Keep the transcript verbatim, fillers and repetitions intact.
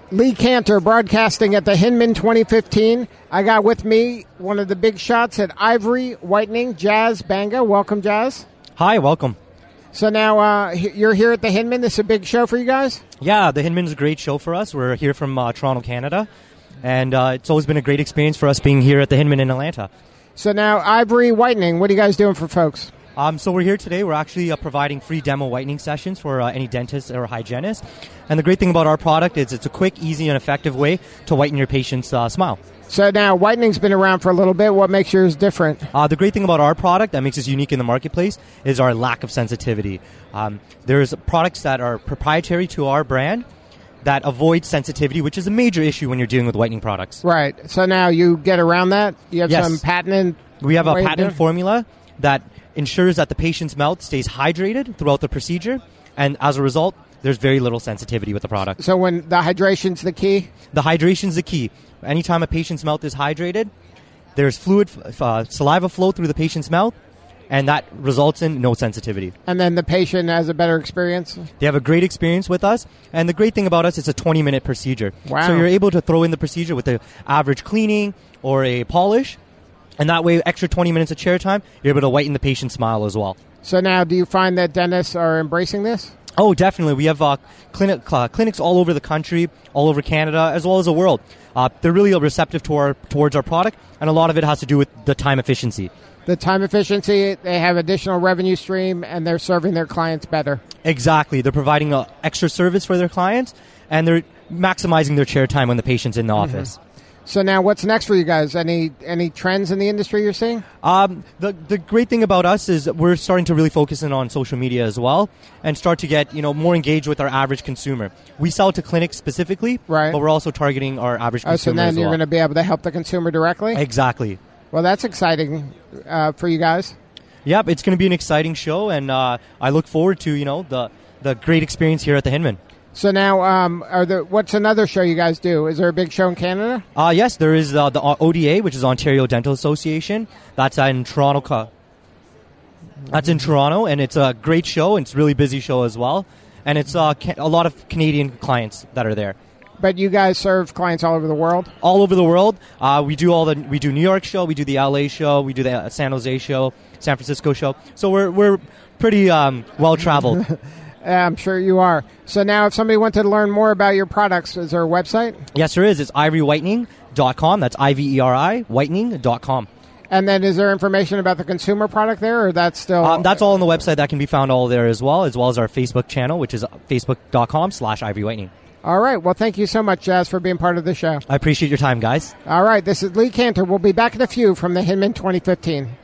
Lee Cantor broadcasting at the Hinman twenty fifteen. I got with me one of the big shots at Ivory Whitening, Jazz Banga. Welcome, Jazz. Hi, welcome. So now uh, you're here at the Hinman. This is a big show for you guys? Yeah, the Hinman's a great show for us. We're here from uh, Toronto, Canada. And uh, it's always been a great experience for us being here at the Hinman in Atlanta. So now, Ivory Whitening, what are you guys doing for folks? Um, so we're here today. We're actually uh, providing free demo whitening sessions for uh, any dentist or hygienist. And the great thing about our product is it's a quick, easy, and effective way to whiten your patient's uh, smile. So now, whitening's been around for a little bit. What makes yours different? Uh, the great thing about our product that makes us unique in the marketplace is our lack of sensitivity. Um, there's products that are proprietary to our brand that avoid sensitivity, which is a major issue when you're dealing with whitening products. Right. So now you get around that? You have yes. some patented... We have a patent formula that ensures that the patient's mouth stays hydrated throughout the procedure, and as a result, there's very little sensitivity with the product. So when the hydration's the key? The hydration's the key. Anytime a patient's mouth is hydrated, there's fluid, uh, saliva flow through the patient's mouth, and that results in no sensitivity. And then the patient has a better experience? They have a great experience with us, and the great thing about us, it's a twenty-minute procedure. Wow. So you're able to throw in the procedure with the average cleaning or a polish, and that way, extra twenty minutes of chair time, you're able to whiten the patient's smile as well. So now, do you find that dentists are embracing this? Oh, definitely. We have uh, clinic, uh, clinics all over the country, all over Canada, as well as the world. Uh, they're really receptive to our, towards our product, and a lot of it has to do with the time efficiency. The time efficiency, they have additional revenue stream, and they're serving their clients better. Exactly. They're providing an extra service for their clients, and they're maximizing their chair time when the patient's in the mm-hmm. office. So now what's next for you guys? Any any trends in the industry you're seeing? Um, the the great thing about us is we're starting to really focus in on social media as well and start to get, you know, more engaged with our average consumer. We sell to clinics specifically, right, but we're also targeting our average consumer oh, so then as you're well. going to be able to help the consumer directly? Exactly. Well, that's exciting uh, for you guys. Yep, it's going to be an exciting show, and uh, I look forward to, you know, the, the great experience here at the Hinman. So now, um, are there, what's another show you guys do? Is there a big show in Canada? Uh, yes, there is uh, the O D A, which is Ontario Dental Association. That's in Toronto. That's in Toronto, and it's a great show, and it's a really busy show as well. And it's uh, a lot of Canadian clients that are there. But you guys serve clients all over the world? All over the world. Uh, we do all the we do New York show, we do the L A show, we do the San Jose show, San Francisco show. So we're we're pretty um, well traveled. I'm sure you are. So now if somebody wanted to learn more about your products, is there a website? Yes, there is. It's ivory whitening dot com. That's I V E R I, whitening dot com. And then is there information about the consumer product there, or that's still... Um, that's all on the website. That can be found all there as well, as well as our Facebook channel, which is facebook dot com slash ivory whitening. All right. Well, thank you so much, Jazz, for being part of the show. I appreciate your time, guys. All right. This is Lee Cantor. We'll be back in a few from the Hinman twenty fifteen.